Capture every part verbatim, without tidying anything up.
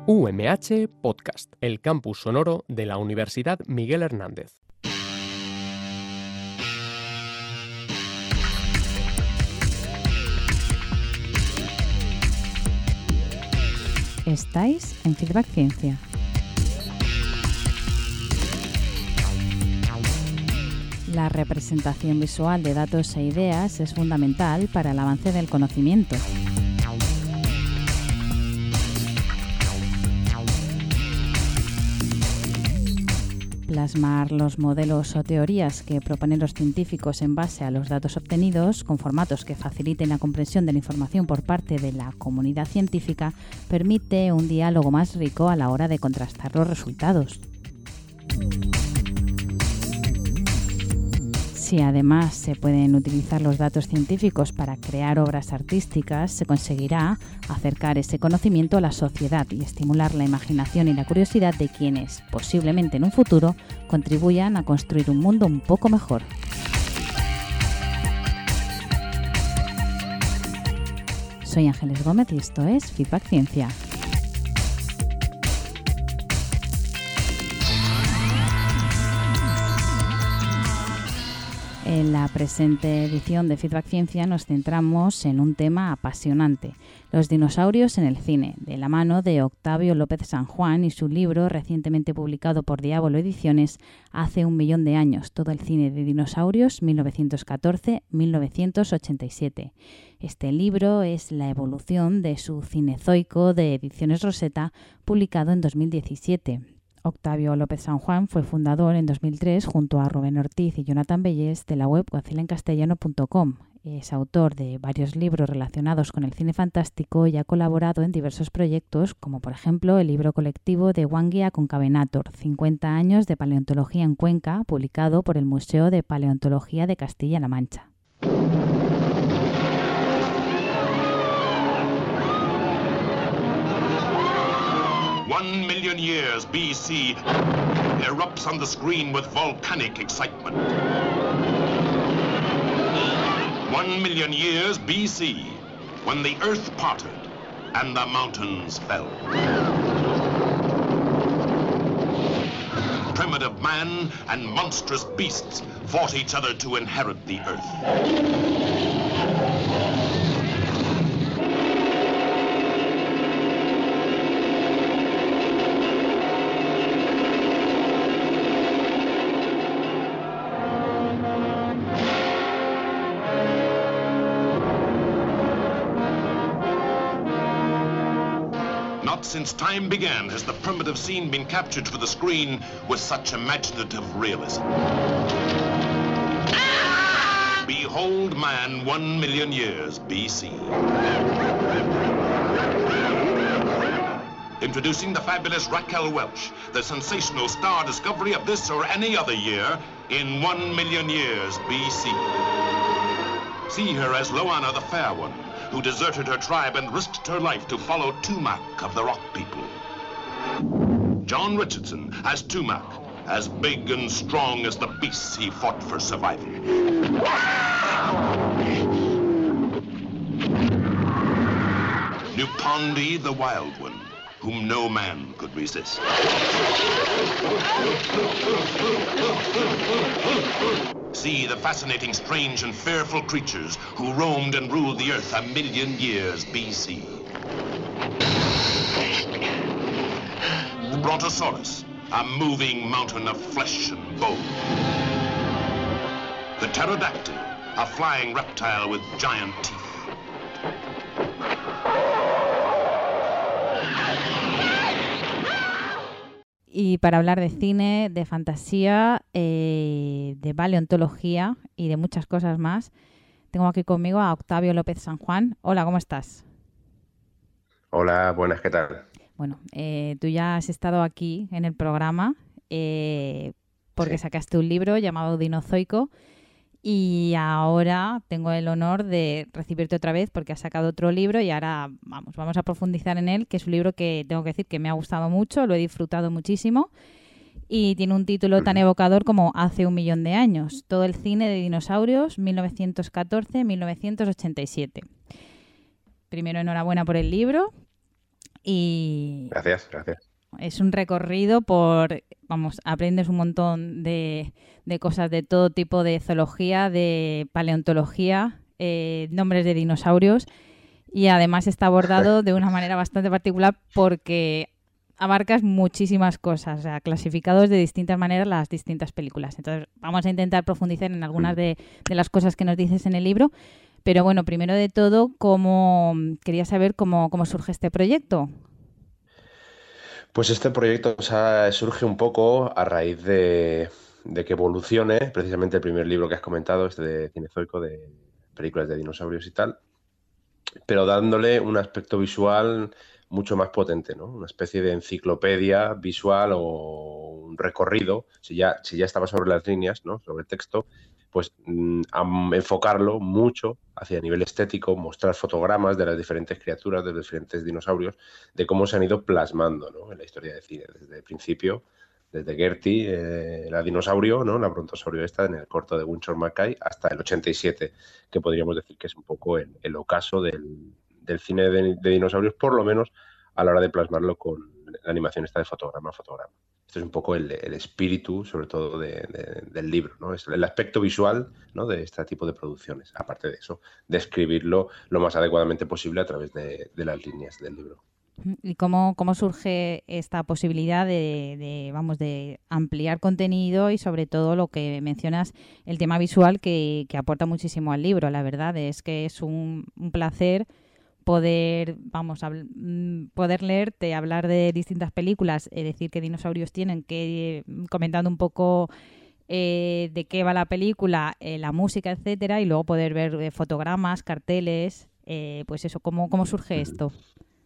U M H Podcast, el campus sonoro de la Universidad Miguel Hernández. Estáis en Feedback Ciencia. La representación visual de datos e ideas es fundamental para el avance del conocimiento. Plasmar los modelos o teorías que proponen los científicos en base a los datos obtenidos, con formatos que faciliten la comprensión de la información por parte de la comunidad científica, permite un diálogo más rico a la hora de contrastar los resultados. Si además se pueden utilizar los datos científicos para crear obras artísticas, se conseguirá acercar ese conocimiento a la sociedad y estimular la imaginación y la curiosidad de quienes, posiblemente en un futuro, contribuyan a construir un mundo un poco mejor. Soy Ángeles Gómez y esto es Feedback Ciencia. En la presente edición de Feedback Ciencia nos centramos en un tema apasionante, los dinosaurios en el cine, de la mano de Octavio López San Juan y su libro recientemente publicado por Diablo Ediciones, Hace un millón de años, todo el cine de dinosaurios mil novecientos catorce a mil novecientos ochenta y siete. Este libro es la evolución de su Cinezoico de Ediciones Rosetta, publicado en dos mil diecisiete. Octavio López San Juan fue fundador en dos mil tres junto a Rubén Ortiz y Jonathan Bellés de la web godzilla en castellano punto com. Es autor de varios libros relacionados con el cine fantástico y ha colaborado en diversos proyectos, como por ejemplo el libro colectivo de Wangia Concavenator, cincuenta años de paleontología en Cuenca, publicado por el Museo de Paleontología de Castilla-La Mancha. One million years B C erupts on the screen with volcanic excitement. One million years B C, when the earth parted and the mountains fell. Primitive man and monstrous beasts fought each other to inherit the earth. Since time began has the primitive scene been captured for the screen with such imaginative realism. Behold man one million years B C. Introducing the fabulous Raquel Welch, the sensational star discovery of this or any other year in one million years B C. See her as Loana the Fair One, who deserted her tribe and risked her life to follow Tumac of the Rock People. John Richardson as Tumac, as big and strong as the beasts he fought for survival. Nupondi the Wild One, whom no man could resist. See the fascinating, strange, and fearful creatures who roamed and ruled the earth a million years B C. The Brontosaurus, a moving mountain of flesh and bone. The Pterodactyl, a flying reptile with giant teeth. Y para hablar de cine, de fantasía, eh, de paleontología y de muchas cosas más, tengo aquí conmigo a Octavio López San Juan. Hola, ¿cómo estás? Hola, buenas, ¿qué tal? Bueno, eh, tú ya has estado aquí en el programa eh, porque sí. Sacaste un libro llamado Dinozoico y ahora tengo el honor de recibirte otra vez porque has sacado otro libro y ahora vamos, vamos a profundizar en él, que es un libro que tengo que decir que me ha gustado mucho, lo he disfrutado muchísimo y tiene un título tan evocador como Hace un millón de años, todo el cine de dinosaurios mil novecientos catorce a mil novecientos ochenta y siete. Primero, enhorabuena por el libro. Y Gracias, gracias. es un recorrido por, vamos, aprendes un montón de, de cosas de todo tipo de zoología, de paleontología, eh, nombres de dinosaurios, y además está abordado de una manera bastante particular porque abarcas muchísimas cosas, o sea, clasificados de distintas maneras las distintas películas. Entonces, vamos a intentar profundizar en algunas de, de las cosas que nos dices en el libro. Pero bueno, primero de todo, ¿cómo, quería saber cómo, cómo surge este proyecto? Pues este proyecto o sea, surge un poco a raíz de, de que evolucione precisamente el primer libro que has comentado, este de Cinezoico, de películas de dinosaurios y tal, pero dándole un aspecto visual mucho más potente, ¿no? Una especie de enciclopedia visual o un recorrido, si ya, si ya estaba sobre las líneas, ¿no? Sobre el texto, pues mm, a enfocarlo mucho hacia el nivel estético, mostrar fotogramas de las diferentes criaturas, de los diferentes dinosaurios, de cómo se han ido plasmando, ¿no? En la historia del cine, desde el principio, desde Gertie, eh, la dinosaurio, ¿no? La brontosaurio esta, en el corto de Winsor McCay, hasta el ochenta y siete, que podríamos decir que es un poco el, el ocaso del, del cine de, de dinosaurios, por lo menos a la hora de plasmarlo con la animación esta de fotograma a fotograma. Este es un poco el, el espíritu, sobre todo, de, de, del libro, ¿no? Es el aspecto visual, ¿no? De este tipo de producciones. Aparte de eso, describirlo lo más adecuadamente posible a través de, de las líneas del libro. ¿Y cómo, cómo surge esta posibilidad de, de, vamos, de ampliar contenido y sobre todo lo que mencionas, el tema visual que, que aporta muchísimo al libro? La verdad es que es un, un placer poder, vamos, habl- poder leerte, hablar de distintas películas, eh, decir qué dinosaurios tienen, que comentando un poco eh, de qué va la película, eh, la música, etcétera, y luego poder ver eh, fotogramas, carteles, eh, pues eso, ¿cómo, cómo surge esto?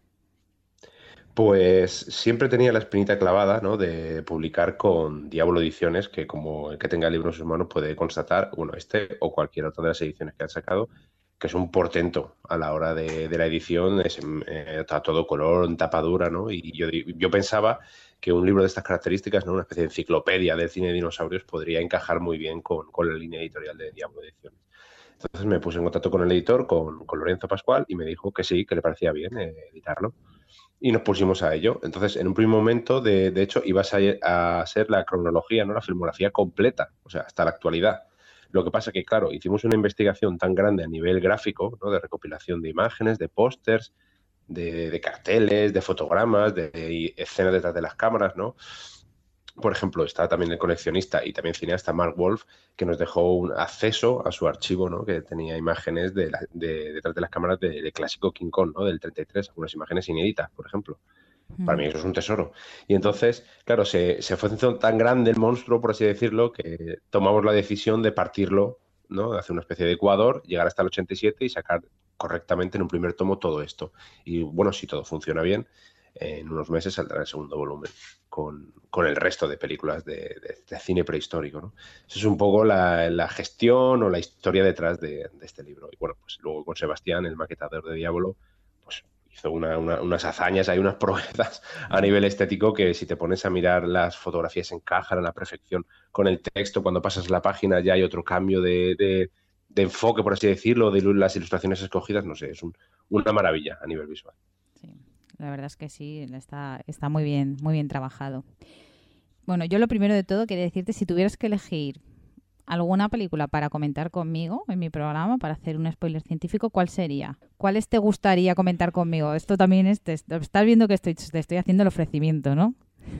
Pues siempre tenía la espinita clavada, ¿no? De publicar con Diablo Ediciones, que como el que tenga el libro en sus manos puede constatar, bueno, este o cualquier otra de las ediciones que han sacado, que es un portento a la hora de, de la edición, es, eh, está todo color, en tapa dura, ¿no? Y yo, yo pensaba que un libro de estas características, ¿no? Una especie de enciclopedia del cine de dinosaurios, podría encajar muy bien con, con la línea editorial de Diablo Ediciones. Entonces me puse en contacto con el editor, con, con Lorenzo Pascual, y me dijo que sí, que le parecía bien eh, editarlo. Y nos pusimos a ello. Entonces, en un primer momento, de, de hecho, iba a, a ser la cronología, ¿no? La filmografía completa, o sea, hasta la actualidad. Lo que pasa que, claro, hicimos una investigación tan grande a nivel gráfico, ¿no? De recopilación de imágenes, de pósters, de, de carteles, de fotogramas, de, de escenas detrás de las cámaras, ¿no? Por ejemplo, está también el coleccionista y también cineasta Mark Wolf, que nos dejó un acceso a su archivo, ¿no? Que tenía imágenes de, la, de detrás de las cámaras de, de clásico King Kong, ¿no? Del treinta y tres, algunas imágenes inéditas, por ejemplo. Para mí eso es un tesoro. Y entonces, claro, se, se fue haciendo tan grande el monstruo, por así decirlo, que tomamos la decisión de partirlo, ¿no? De hacer una especie de ecuador, llegar hasta el ochenta y siete y sacar correctamente en un primer tomo todo esto. Y bueno, si todo funciona bien, en unos meses saldrá el segundo volumen con, con el resto de películas de, de, de cine prehistórico, ¿no? Eso es un poco la, la gestión o la historia detrás de, de este libro. Y bueno, pues luego con Sebastián, el maquetador de Diablo, pues hizo una, una, unas hazañas, hay unas proezas a nivel estético que si te pones a mirar las fotografías encajan a la perfección con el texto, cuando pasas la página ya hay otro cambio de, de, de enfoque, por así decirlo, de las ilustraciones escogidas, no sé, es un, una maravilla a nivel visual. Sí, la verdad es que sí, está, está muy bien, muy bien trabajado. Bueno, yo lo primero de todo quería decirte, si tuvieras que elegir alguna película para comentar conmigo en mi programa, para hacer un spoiler científico, ¿cuál sería? ¿Cuáles te gustaría comentar conmigo? Esto también es, te, estás viendo que estoy, te estoy haciendo el ofrecimiento, ¿no?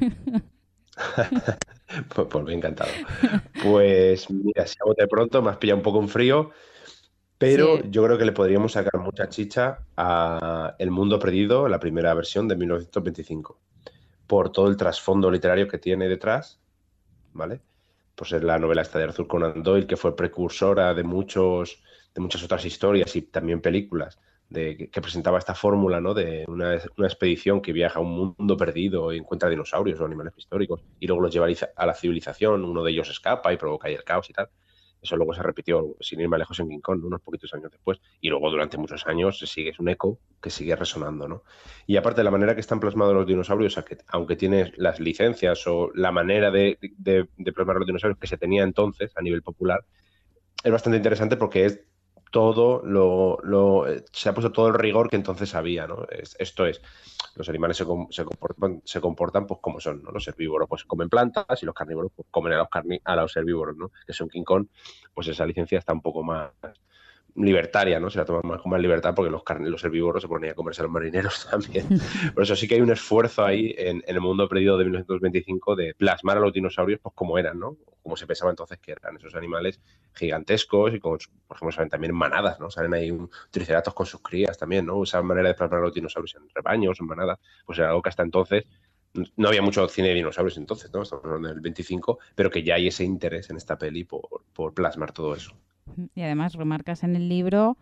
pues, pues me ha encantado. Pues mira, si hago de pronto, me has pillado un poco en frío, pero sí. Yo creo que le podríamos sacar mucha chicha a El Mundo Perdido, la primera versión de mil novecientos veinticinco, por todo el trasfondo literario que tiene detrás, ¿vale? Pues es la novela esta de Arthur Conan Doyle, que fue precursora de, muchos, de muchas otras historias y también películas, de, que, que presentaba esta fórmula, ¿no? De una, una expedición que viaja a un mundo perdido y encuentra dinosaurios o animales históricos y luego los lleva a la civilización, uno de ellos escapa y provoca ahí el caos y tal. Eso luego se repitió, sin ir más lejos, en King Kong, ¿no? Unos poquitos años después. Y luego durante muchos años se sigue, es un eco que sigue resonando, ¿no? Y aparte de la manera que están plasmados los dinosaurios, aunque tiene las licencias o la manera de, de, de plasmar los dinosaurios que se tenía entonces a nivel popular, es bastante interesante porque es todo lo, lo se ha puesto todo el rigor que entonces había, ¿no? Es, esto es, los animales se, se comportan, se comportan pues como son, ¿no? Los herbívoros pues comen plantas y los carnívoros pues, comen a los, carni, a los herbívoros, ¿no? Que son King Kong, pues esa licencia está un poco más libertaria, ¿no? Se la toman más con más libertad porque los, los herbívoros se ponían a comerse a los marineros también. Por eso sí que hay un esfuerzo ahí en, en el mundo perdido de mil novecientos veinticinco de plasmar a los dinosaurios pues como eran, ¿no? Como se pensaba entonces que eran esos animales gigantescos y con, por ejemplo, salen también manadas, ¿no? Salen ahí un triceratops con sus crías también, ¿no? Esa manera de plasmar a los dinosaurios en rebaños, en manadas, pues era algo que hasta entonces no había mucho cine de dinosaurios entonces, ¿no? Estamos hablando del veinticinco, pero que ya hay ese interés en esta peli por, por plasmar todo eso. Y además remarcas en el libro,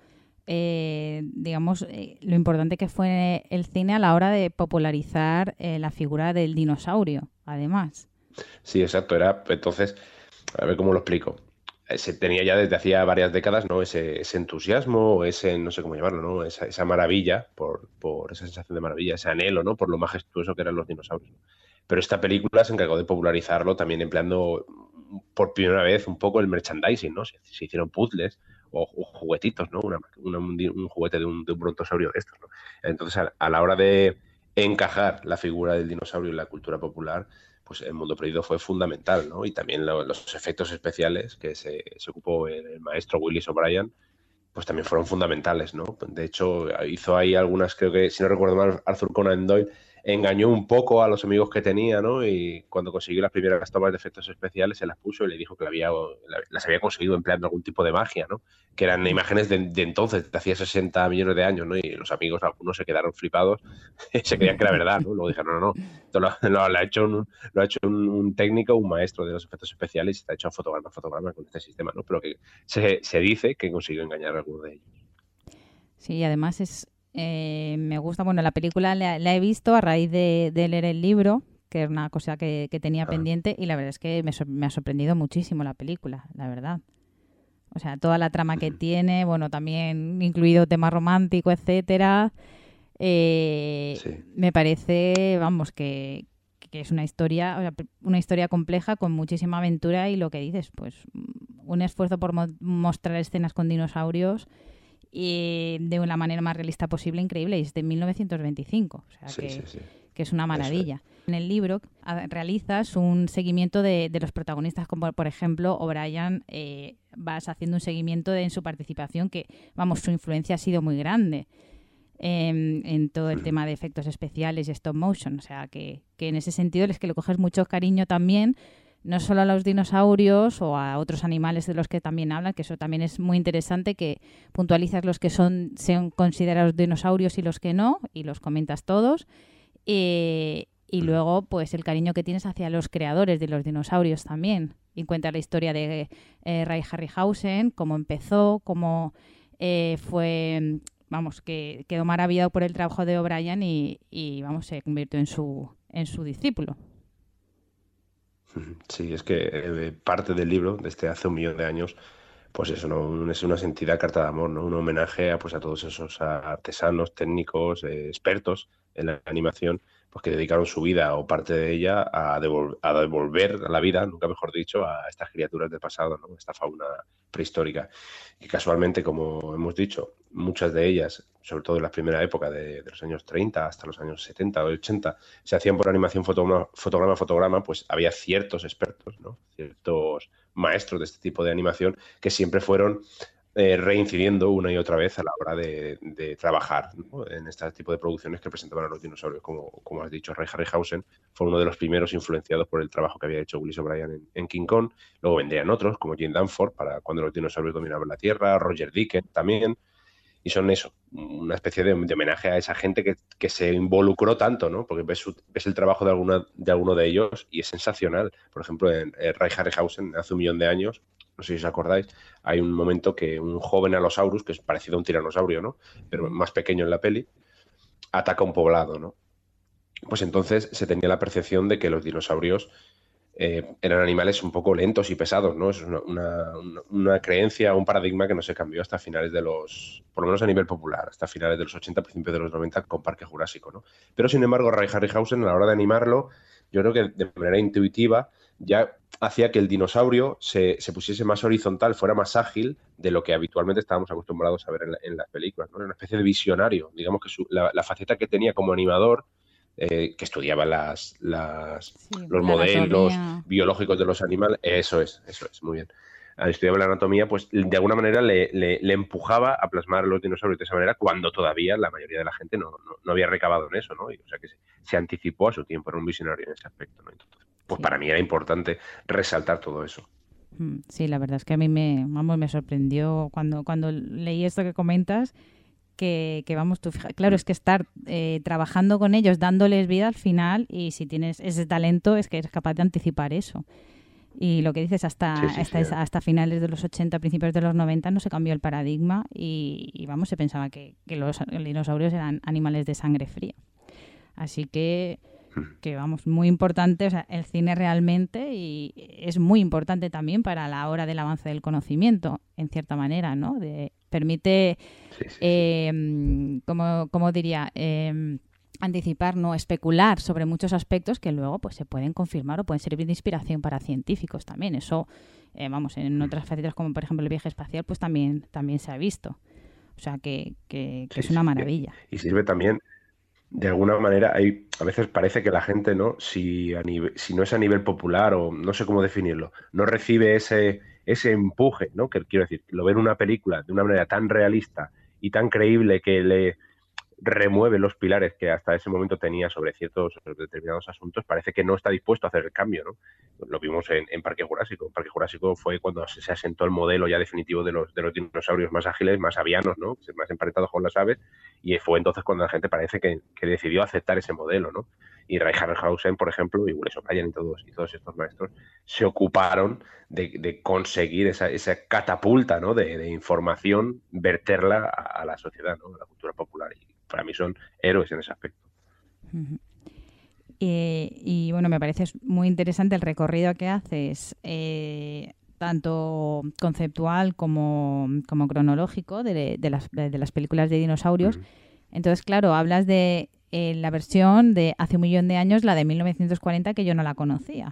eh, digamos, eh, lo importante que fue el cine a la hora de popularizar eh, la figura del dinosaurio, además. Sí, exacto. Era, entonces, a ver cómo lo explico. Se tenía ya desde hacía varias décadas, ¿no? Ese, ese entusiasmo, ese, no sé cómo llamarlo, ¿no? Esa, esa maravilla, por, por esa sensación de maravilla, ese anhelo, ¿no? Por lo majestuoso que eran los dinosaurios. Pero esta película se encargó de popularizarlo también empleando por primera vez un poco el merchandising, ¿no? Se, se hicieron puzzles o, o juguetitos, ¿no? Una, una, un, un juguete de un, de un brontosaurio de estos, ¿no? Entonces, a, a la hora de encajar la figura del dinosaurio en la cultura popular, pues el mundo perdido fue fundamental, ¿no? Y también lo, los efectos especiales que se, se ocupó el, el maestro Willis O'Brien, pues también fueron fundamentales, ¿no? De hecho, hizo ahí algunas, creo que, si no recuerdo mal, Arthur Conan Doyle engañó un poco a los amigos que tenía, ¿no? Y cuando consiguió las primeras tomas de efectos especiales se las puso y le dijo que la había, las había conseguido empleando algún tipo de magia, ¿no? Que eran imágenes de, de entonces, de hacía sesenta millones de años, ¿no? Y los amigos, algunos se quedaron flipados, se creían que era verdad, ¿no? Luego dijeron, no, no, esto lo, lo, lo ha hecho, un, lo ha hecho un, un técnico, un maestro de los efectos especiales y está hecho a fotograma a fotograma con este sistema, ¿no? Pero que se, se dice que consiguió engañar a alguno de ellos. Sí, además es... Eh, me gusta, bueno, la película la, la he visto a raíz de, de leer el libro, que era una cosa que, que tenía ah. pendiente, y la verdad es que me, me ha sorprendido muchísimo la película, la verdad. O sea, toda la trama que tiene, bueno, también incluido tema romántico, etcétera. Eh, sí. Me parece, vamos, que, que es una historia, o sea, una historia compleja con muchísima aventura y lo que dices, pues un esfuerzo por mo- mostrar escenas con dinosaurios y de una manera más realista posible, increíble, y es de mil novecientos veinticinco, o sea sí, que, sí, sí. que es una maravilla. Es. En el libro realizas un seguimiento de, de los protagonistas, como por ejemplo O'Brien, eh, vas haciendo un seguimiento de, en su participación, que vamos, su influencia ha sido muy grande eh, en todo el tema de efectos especiales y stop motion, o sea que, que en ese sentido es que le coges mucho cariño también, no solo a los dinosaurios o a otros animales de los que también hablan, que eso también es muy interesante, que puntualizas los que son, sean considerados dinosaurios y los que no, y los comentas todos. Eh, y luego, pues el cariño que tienes hacia los creadores de los dinosaurios también. Y cuenta la historia de eh, Ray Harryhausen, cómo empezó, cómo eh, fue, vamos, que quedó maravillado por el trabajo de O'Brien y, y vamos, se convirtió en su, en su discípulo. Sí, es que eh, parte del libro, desde hace un millón de años, pues eso, ¿no? Es una sentida carta de amor, ¿no? Un homenaje a, pues, a todos esos artesanos, técnicos, eh, expertos en la animación, pues que dedicaron su vida o parte de ella a, devol- a devolver la vida, nunca mejor dicho, a estas criaturas del pasado, ¿no? Esta fauna prehistórica. Y casualmente, como hemos dicho, muchas de ellas, sobre todo en la primera época de, de los años treinta hasta los años setenta o ochenta, se hacían por animación fotograma, fotograma a fotograma, pues había ciertos expertos, ¿no? Ciertos maestros de este tipo de animación que siempre fueron eh, reincidiendo una y otra vez a la hora de, de trabajar, ¿no? En este tipo de producciones que presentaban a los dinosaurios. Como, como has dicho, Ray Harryhausen fue uno de los primeros influenciados por el trabajo que había hecho Willis O'Brien en, en King Kong. Luego vendrían otros, como Jim Danforth, para cuando los dinosaurios dominaban la Tierra, Roger Deakins también. Y son eso, una especie de, de homenaje a esa gente que, que se involucró tanto, ¿no? Porque ves, su, ves el trabajo de, alguna, de alguno de ellos y es sensacional. Por ejemplo, en, en Ray Harryhausen, hace un millón de años, no sé si os acordáis, hay un momento que un joven Allosaurus, que es parecido a un tiranosaurio, ¿no? Pero más pequeño en la peli, ataca un poblado, ¿no? Pues entonces se tenía la percepción de que los dinosaurios Eh, eran animales un poco lentos y pesados, ¿no? Es una, una, una creencia, un paradigma que no se cambió hasta finales de los, por lo menos a nivel popular, hasta finales de los ochenta, principios de los noventa con Parque Jurásico, ¿no? Pero sin embargo, Ray Harryhausen, a la hora de animarlo, yo creo que de manera intuitiva ya hacía que el dinosaurio se, se pusiese más horizontal, fuera más ágil de lo que habitualmente estábamos acostumbrados a ver en, la, en las películas, ¿no? Era una especie de visionario, digamos que su, la, la faceta que tenía como animador, eh, que estudiaba las, las, Sí, los la modelos anatomía. biológicos de los animales, eso es, eso es, muy bien. Al estudiar la anatomía, pues de alguna manera le, le, le empujaba a plasmar los dinosaurios de esa manera cuando todavía la mayoría de la gente no, no, no había recabado en eso, ¿no? Y, o sea que se, se anticipó a su tiempo, era un visionario en ese aspecto, ¿no? Entonces, pues Sí. para mí era importante resaltar todo eso. Mm, Sí, la verdad es que a mí me, vamos, me sorprendió cuando, cuando leí esto que comentas, que, que vamos, tú fija, claro, es que estar eh, trabajando con ellos, dándoles vida al final, y si tienes ese talento es que eres capaz de anticipar eso. Y lo que dices, hasta, Sí, sí, hasta, sí. hasta finales de los ochenta, principios de los noventa, no se cambió el paradigma y, y vamos, se pensaba que, que los dinosaurios eran animales de sangre fría. Así que, que vamos, muy importante, o sea, el cine realmente y es muy importante también para la hora del avance del conocimiento, en cierta manera, ¿no? De, permite, Sí, sí, sí. eh, como, como diría, eh, anticipar, no especular sobre muchos aspectos que luego pues se pueden confirmar o pueden servir de inspiración para científicos también. Eso, eh, vamos, en otras facetas como por ejemplo el viaje espacial, pues también, también se ha visto. O sea que, que, que Sí, es una sí. maravilla. Y sirve también, de alguna manera, hay, a veces parece que la gente, ¿no? Si, a nivel, si no es a nivel popular o no sé cómo definirlo, no recibe ese, ese empuje, ¿no? Que quiero decir, lo ve en una película de una manera tan realista y tan creíble que le remueve los pilares que hasta ese momento tenía sobre ciertos sobre determinados asuntos, parece que no está dispuesto a hacer el cambio, ¿no? Lo vimos en, en Parque Jurásico. En Parque Jurásico fue cuando se, se asentó el modelo ya definitivo de los, de los dinosaurios más ágiles, más avianos, ¿no? Más emparentados con las aves, y fue entonces cuando la gente parece que, que decidió aceptar ese modelo, ¿no? Y Ray Harryhausen, por ejemplo, y Wes O'Brien y todos, y todos estos maestros se ocuparon de, de conseguir esa, esa catapulta, ¿no? de, de información, verterla a, a la sociedad, ¿no? A la cultura popular. Y para mí son héroes en ese aspecto. Uh-huh. Eh, y bueno, me parece muy interesante el recorrido que haces, eh, tanto conceptual como, como cronológico, de, de, las, de, de las películas de dinosaurios. Uh-huh. Entonces, claro, hablas de eh, la versión de hace un millón de años, la de mil novecientos cuarenta, que yo no la conocía.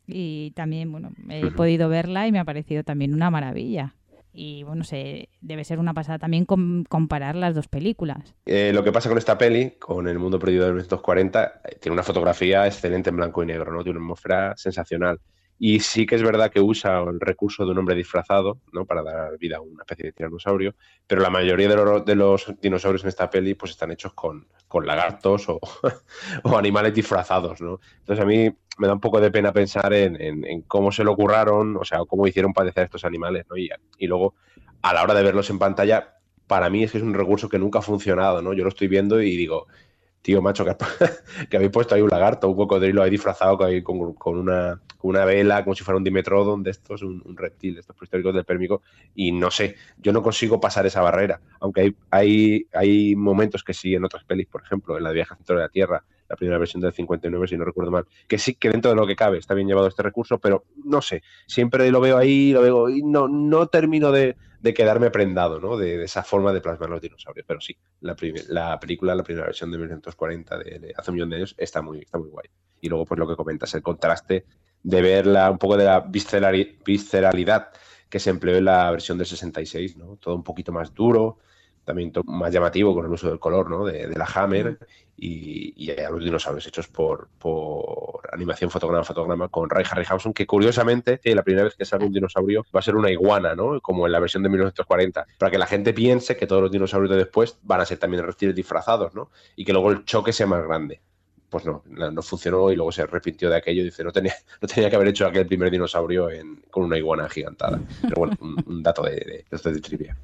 Y también, bueno, he uh-huh. podido verla y me ha parecido también una maravilla. Y bueno, se, debe ser una pasada también com- comparar las dos películas. Eh, lo que pasa con esta peli, con El mundo perdido de mil novecientos cuarenta, tiene una fotografía excelente en blanco y negro, ¿no? Tiene una atmósfera sensacional. Y sí que es verdad que usa el recurso de un hombre disfrazado, ¿no? Para dar vida a una especie de tiranosaurio, pero la mayoría de, lo, de los dinosaurios en esta peli pues están hechos con, con lagartos o, o animales disfrazados, ¿no? Entonces a mí me da un poco de pena pensar en, en, en cómo se lo curraron, o sea, cómo hicieron padecer a estos animales, ¿no? Y, y luego, a la hora de verlos en pantalla, para mí es que es un recurso que nunca ha funcionado, ¿no? Yo lo estoy viendo y digo, tío, macho, que, que habéis puesto ahí un lagarto, un cocodrilo ahí disfrazado con, con, una, con una vela, como si fuera un dimetrodon de estos, un, un reptil de estos prehistóricos del Pérmico, y no sé, yo no consigo pasar esa barrera, aunque hay, hay, hay momentos que sí en otras pelis, por ejemplo, en La Viaje al centro de la Tierra, la primera versión del cincuenta y nueve, si no recuerdo mal, que sí que dentro de lo que cabe está bien llevado este recurso, pero no sé, siempre lo veo ahí, lo veo y no, no termino de, de quedarme prendado, ¿no? De, de esa forma de plasmar los dinosaurios, pero sí, la, prim- la película, la primera versión de mil novecientos cuarenta de, de hace un millón de años está muy, está muy guay. Y luego pues lo que comentas, el contraste de ver la, un poco de la viscerali- visceralidad que se empleó en la versión del sesenta y seis, ¿no? Todo un poquito más duro, también más llamativo con el uso del color, ¿no? De, de la Hammer y, y a los dinosaurios hechos por, por animación fotograma a fotograma con Ray Harryhausen, que curiosamente eh, la primera vez que sale un dinosaurio va a ser una iguana, ¿no? Como en la versión de mil novecientos cuarenta, para que la gente piense que todos los dinosaurios de después van a ser también reptiles disfrazados, ¿no? Y que luego el choque sea más grande. Pues no, no funcionó y luego se arrepintió de aquello y dice, no tenía, no tenía que haber hecho aquel primer dinosaurio en, con una iguana agigantada. Pero bueno, un, un dato de, de, de, de trivia.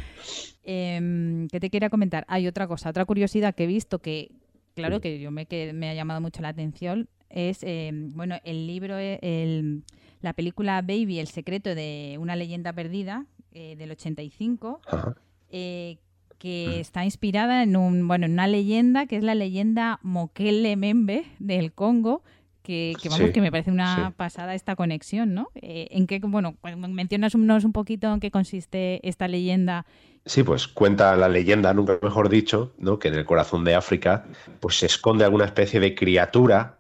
Eh, ¿Qué te quería comentar? Hay otra cosa, otra curiosidad que he visto que, claro, que yo me, que me ha llamado mucho la atención es, eh, bueno, el libro, el, la película Baby, el secreto de una leyenda perdida, eh, del ochenta y cinco, eh, que está inspirada en un, bueno, en una leyenda que es la leyenda Mokele Membe del Congo, que, que vamos, sí, que me parece una sí. pasada esta conexión, ¿no? Eh, en qué, bueno, mencionas un poquito en qué consiste esta leyenda. Sí, pues cuenta la leyenda, nunca mejor dicho, ¿no? Que en el corazón de África pues se esconde alguna especie de criatura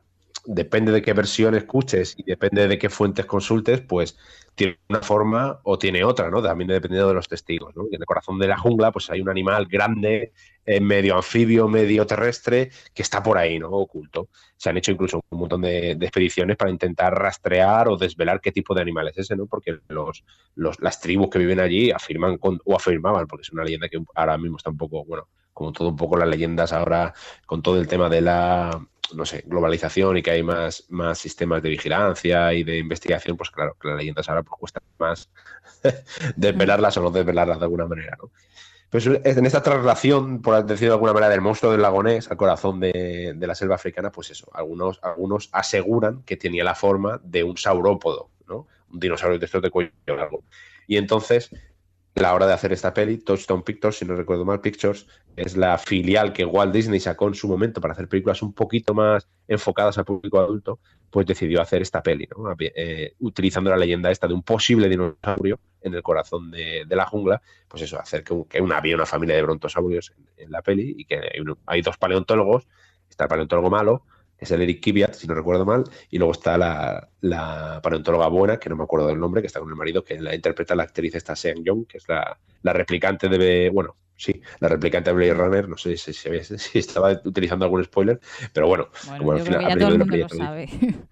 depende de qué versión escuches y depende de qué fuentes consultes, pues tiene una forma o tiene otra, ¿no? También dependiendo de los testigos, ¿no? Y en el corazón de la jungla, pues hay un animal grande, eh, medio anfibio, medio terrestre, que está por ahí, ¿no? Oculto. Se han hecho incluso un montón de, de expediciones para intentar rastrear o desvelar qué tipo de animal es ese, ¿no? Porque los, los, las tribus que viven allí afirman con, o afirmaban, porque es una leyenda que ahora mismo está un poco, bueno, como todo un poco las leyendas ahora, con todo el tema de la, no sé, globalización y que hay más, más sistemas de vigilancia y de investigación, pues claro, que las leyendas ahora pues cuesta más desvelarlas o no desvelarlas de alguna manera, ¿no? Pues en esta traslación, por decirlo de alguna manera, del monstruo del lago Ness al corazón de, de la selva africana, pues eso, algunos, algunos aseguran que tenía la forma de un saurópodo, ¿no? Un dinosaurio de estos de cuello largo. Y entonces, a la hora de hacer esta peli, Touchstone Pictures, si no recuerdo mal, Pictures, es la filial que Walt Disney sacó en su momento para hacer películas un poquito más enfocadas al público adulto, pues decidió hacer esta peli, ¿no? Eh, utilizando la leyenda esta de un posible dinosaurio en el corazón de, de la jungla, pues eso, hacer que, que una, había una familia de brontosaurios en, en la peli y que hay, un, hay dos paleontólogos, está el paleontólogo malo, que es el Eric Kiviat, si no recuerdo mal, y luego está la, la paleontóloga buena, que no me acuerdo del nombre, que está con el marido, que la interpreta la actriz esta Sean Young, que es la, la replicante de, bueno, sí, la replicante de Blade Runner, no sé si, si, si estaba utilizando algún spoiler, pero bueno. Bueno, como yo al creo final, que ya todo el mundo lo sabe.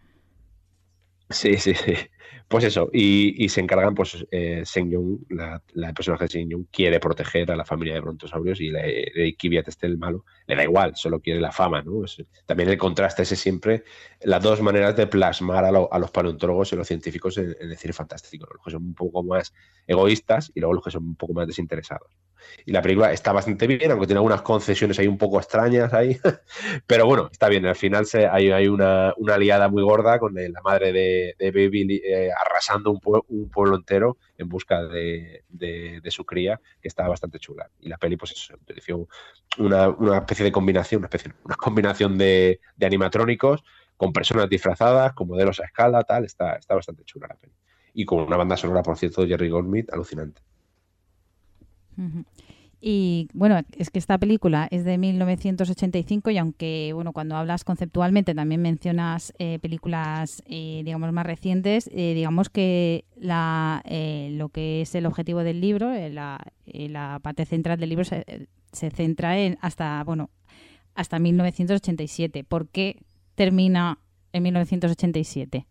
Sí, sí, sí. Pues eso, y, y se encargan, pues, eh, Seng Young, la, la personaje de Seng Young, quiere proteger a la familia de brontosaurios y le Kiviat, este el malo, le da igual, solo quiere la fama, ¿no? Es, también el contraste ese siempre, las dos maneras de plasmar a, lo, a los paleontólogos y los científicos en, en el cine fantástico, ¿no? Los que son un poco más egoístas y luego los que son un poco más desinteresados. Y la película está bastante bien, aunque tiene algunas concesiones ahí un poco extrañas ahí, pero bueno, está bien. Al final se, hay, hay una, una aliada muy gorda con la madre de, de Baby eh, arrasando un, pue un pueblo entero en busca de, de, de su cría, que está bastante chula. Y la peli, pues eso, utilizó una, una especie de combinación, una especie, una combinación de, de animatrónicos con personas disfrazadas, con modelos a escala, tal, está, está bastante chula la peli. Y con una banda sonora, por cierto, de Jerry Goldsmith, alucinante. Uh-huh. Y bueno, es que esta película es de mil novecientos ochenta y cinco y aunque, bueno, cuando hablas conceptualmente también mencionas eh, películas, eh, digamos, más recientes, eh, digamos que la, eh, lo que es el objetivo del libro, eh, la, eh, la parte central del libro se, se centra en hasta, bueno, hasta mil novecientos ochenta y siete. ¿Por qué termina en mil novecientos ochenta y siete?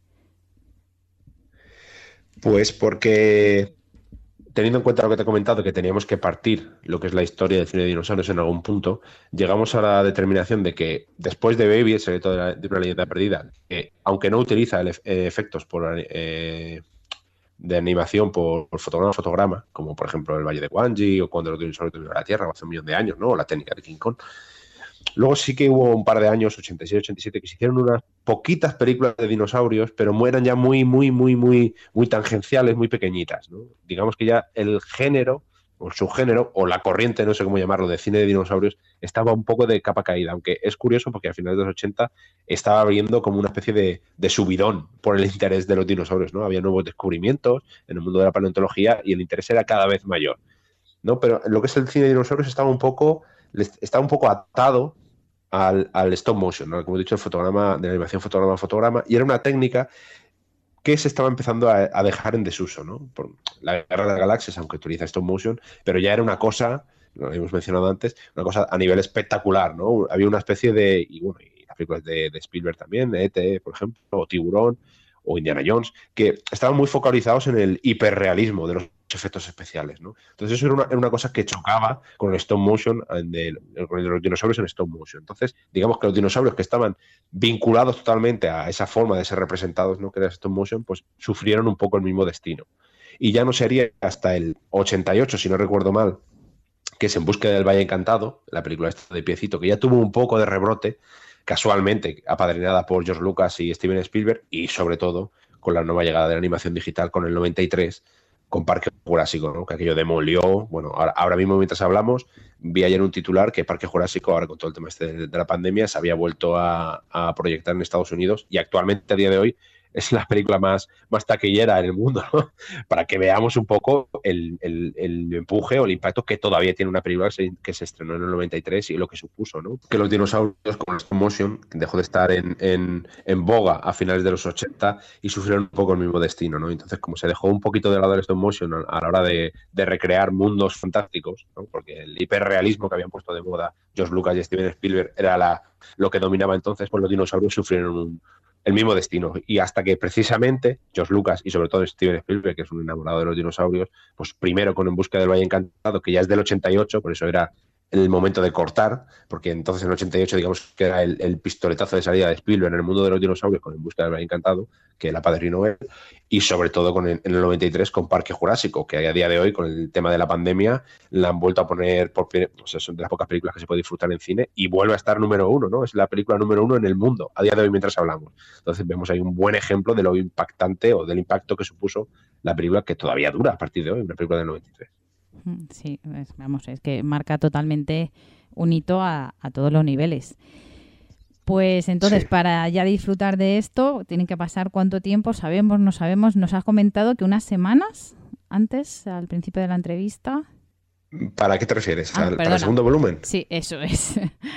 Pues porque, teniendo en cuenta lo que te he comentado, que teníamos que partir lo que es la historia del cine de dinosaurios en algún punto, llegamos a la determinación de que después de Baby, el secreto de, la, de una leyenda perdida, que aunque no utiliza el, eh, efectos por, eh, de animación por, por fotograma a fotograma, como por ejemplo el Valle de Wanji o cuando los dinosaurios tuvieron la Tierra hace un millón de años, ¿no? O la técnica de King Kong. Luego sí que hubo un par de años, ochenta y seis, ochenta y siete, que se hicieron unas poquitas películas de dinosaurios, pero eran ya muy, muy, muy, muy, muy tangenciales, muy pequeñitas, ¿no? Digamos que ya el género, o el subgénero, o la corriente, no sé cómo llamarlo, de cine de dinosaurios, estaba un poco de capa caída, aunque es curioso porque a finales de los ochenta estaba habiendo como una especie de, de subidón por el interés de los dinosaurios, ¿no? Había nuevos descubrimientos en el mundo de la paleontología y el interés era cada vez mayor, ¿no? Pero lo que es el cine de dinosaurios estaba un poco, estaba un poco atado Al, al stop motion, ¿no? Como he dicho, el fotograma de la animación fotograma a fotograma, y era una técnica que se estaba empezando a, a dejar en desuso, ¿no? Por la Guerra de las Galaxias, aunque utiliza stop motion, pero ya era una cosa, lo hemos mencionado antes, una cosa a nivel espectacular, ¿no? Había una especie de, y bueno, y las películas de, de Spielberg también, E T, por ejemplo, o Tiburón, o Indiana Jones, que estaban muy focalizados en el hiperrealismo de los efectos especiales, ¿no? Entonces eso era una, era una cosa que chocaba con el stop motion, de, con el de los dinosaurios en stop motion. Entonces, digamos que los dinosaurios que estaban vinculados totalmente a esa forma de ser representados, ¿no? Que era stop motion, pues sufrieron un poco el mismo destino. Y ya no sería hasta el ochenta y ocho, si no recuerdo mal, que es En búsqueda del Valle Encantado, la película esta de Piecito, que ya tuvo un poco de rebrote, casualmente apadrinada por George Lucas y Steven Spielberg, y sobre todo con la nueva llegada de la animación digital con el noventa y tres, con Parque Jurásico, ¿no? Que aquello demolió. Bueno, ahora, ahora mismo mientras hablamos, vi ayer un titular que Parque Jurásico, ahora con todo el tema este de, de la pandemia, se había vuelto a, a proyectar en Estados Unidos y actualmente a día de hoy es la película más, más taquillera en el mundo, ¿no? Para que veamos un poco el, el, el empuje o el impacto que todavía tiene una película que se, que se estrenó en el noventa y tres y lo que supuso, ¿no? Que los dinosaurios con stop motion dejó de estar en, en, en boga a finales de los ochenta y sufrieron un poco el mismo destino, ¿no? Entonces, como se dejó un poquito de lado el stop motion a la hora de, de recrear mundos fantásticos, ¿no? Porque el hiperrealismo que habían puesto de moda George Lucas y Steven Spielberg era la, lo que dominaba entonces, pues los dinosaurios sufrieron un, el mismo destino. Y hasta que precisamente George Lucas y sobre todo Steven Spielberg, que es un enamorado de los dinosaurios, pues primero con En busca del Valle Encantado, que ya es del ochenta y ocho, por eso era el momento de cortar, porque entonces en el ochenta y ocho digamos que era el, el pistoletazo de salida de Spielberg en el mundo de los dinosaurios con En busca del Valle Encantado, que la apadrinó él, y sobre todo con el, en el noventa y tres con Parque Jurásico, que a día de hoy con el tema de la pandemia la han vuelto a poner, por, o sea, son de las pocas películas que se puede disfrutar en cine y vuelve a estar número uno, ¿no? Es la película número uno en el mundo a día de hoy mientras hablamos. Entonces vemos ahí un buen ejemplo de lo impactante o del impacto que supuso la película, que todavía dura a partir de hoy, una película del noventa y tres. Sí, es, vamos, es que marca totalmente un hito a, a todos los niveles. Pues entonces, sí. Para ya disfrutar de esto, tienen que pasar cuánto tiempo, sabemos, no sabemos. Nos has comentado que unas semanas antes, al principio de la entrevista. ¿Para qué te refieres? Ah, ¿Para el segundo volumen? Sí, eso es.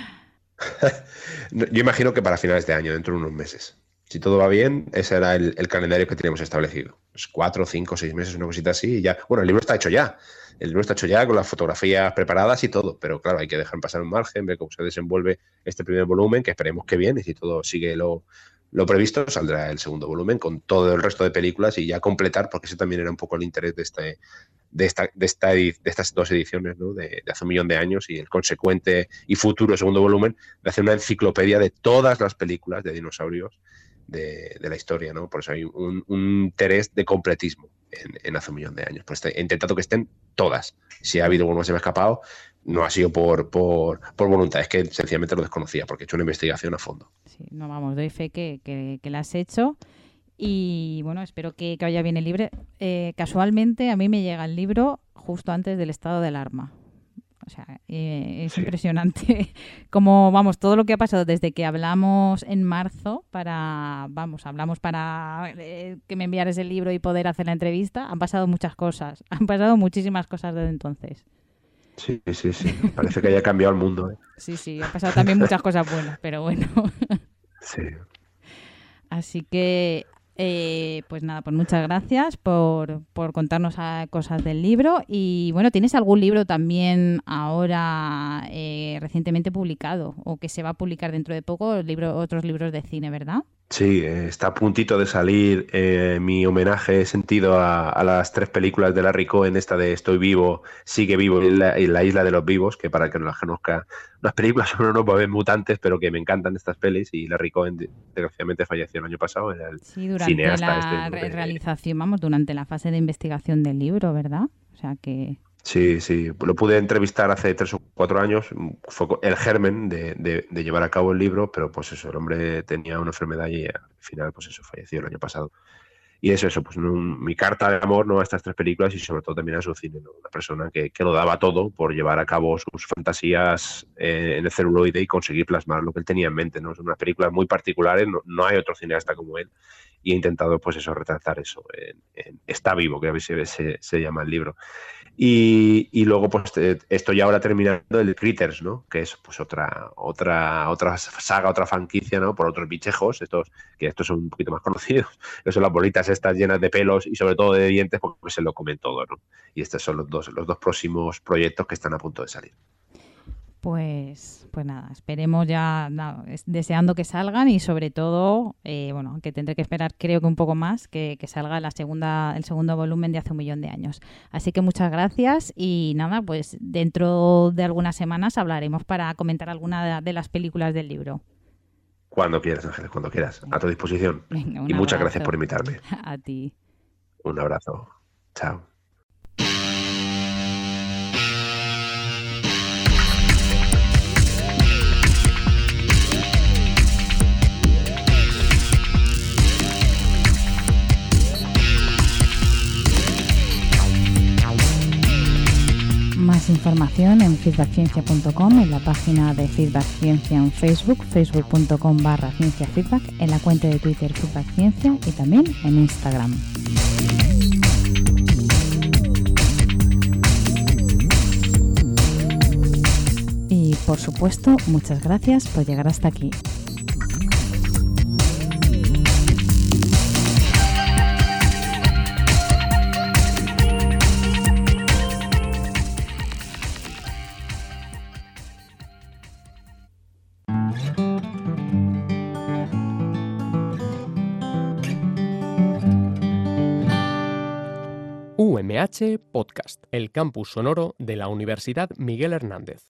Yo imagino que para finales de año, dentro de unos meses. Si todo va bien, ese era el, el calendario que teníamos establecido. Pues cuatro, cinco, seis meses, una cosita así y ya. Bueno, el libro está hecho ya. El libro está hecho ya con las fotografías preparadas y todo, pero claro, hay que dejar pasar un margen, ver cómo se desenvuelve este primer volumen, que esperemos que bien, y si todo sigue lo, lo previsto, saldrá el segundo volumen con todo el resto de películas y ya completar, porque ese también era un poco el interés de, este, de, esta, de, esta, de estas dos ediciones, ¿no? de, de hace un millón de años y el consecuente y futuro segundo volumen, de hacer una enciclopedia de todas las películas de dinosaurios De, de la historia, ¿no? Por eso hay un, un interés de completismo en, en hace un millón de años. Pues he intentado que estén todas. Si ha habido alguno que se me ha escapado, no ha sido por, por, por voluntad, es que sencillamente lo desconocía, porque he hecho una investigación a fondo. Sí, no, vamos, doy fe que, que, que la has hecho y, bueno, espero que, que vaya bien el libro. Eh, casualmente, a mí me llega el libro justo antes del estado de alarma. O sea, eh, es sí. impresionante como, vamos, todo lo que ha pasado desde que hablamos en marzo para, vamos, hablamos para eh, que me enviaras el libro y poder hacer la entrevista. Han pasado muchas cosas, han pasado muchísimas cosas desde entonces. Sí, sí, sí. Parece que haya cambiado el mundo, ¿eh? Sí, sí, han pasado también muchas cosas buenas, pero bueno. Sí. Así que... Eh, pues nada, pues muchas gracias por, por contarnos a, cosas del libro. Y bueno, ¿tienes algún libro también ahora eh, recientemente publicado o que se va a publicar dentro de poco, libro, otros libros de cine, verdad? Sí, eh, está a puntito de salir eh, mi homenaje sentido a, a las tres películas de Larry Cohen, esta de Estoy vivo, Sigue vivo y la, y la Isla de los Vivos, que para que no las conozca, unas películas sobre unos bebés mutantes, pero que me encantan estas pelis, y Larry Cohen desgraciadamente falleció el año pasado, era el sí, durante cineasta la este, re- realización, vamos, durante la fase de investigación del libro, ¿verdad? O sea que... Sí, sí, lo pude entrevistar hace tres o cuatro años, fue el germen de, de, de llevar a cabo el libro, pero pues eso, el hombre tenía una enfermedad y al final pues eso, falleció el año pasado. Y eso, eso, pues un, mi carta de amor, ¿no?, a estas tres películas y sobre todo también a su cine, ¿no? Una persona que, que lo daba todo por llevar a cabo sus fantasías eh, en el celuloide y conseguir plasmar lo que él tenía en mente, ¿no? Son unas películas muy particulares, no, no hay otro cineasta como él, y he intentado pues eso, retratar eso en, en Está vivo, que a veces se, se llama el libro. Y, y luego pues estoy ahora terminando el Critters, ¿no?, que es pues otra otra otra saga, otra franquicia, ¿no?, por otros bichejos, estos que estos son un poquito más conocidos, que son las bolitas estas llenas de pelos y sobre todo de dientes, porque se lo comen todo, ¿no? Y estos son los dos los dos próximos proyectos que están a punto de salir. Pues, pues nada, esperemos ya, no, deseando que salgan y sobre todo, eh, bueno, que tendré que esperar creo que un poco más, que, que salga la segunda, el segundo volumen de Hace un millón de años. Así que muchas gracias y nada, pues dentro de algunas semanas hablaremos para comentar alguna de las películas del libro. Cuando quieras, Ángeles, cuando quieras, a tu disposición. Venga, un y muchas abrazo. gracias por invitarme. A ti. Un abrazo. Chao. Más información en feedback ciencia punto com, en la página de Feedback Ciencia en Facebook, facebook punto com barra ciencia feedback, en la cuenta de Twitter Feedback Ciencia y también en Instagram. Y por supuesto, muchas gracias por llegar hasta aquí. U M H Podcast, el campus sonoro de la Universidad Miguel Hernández.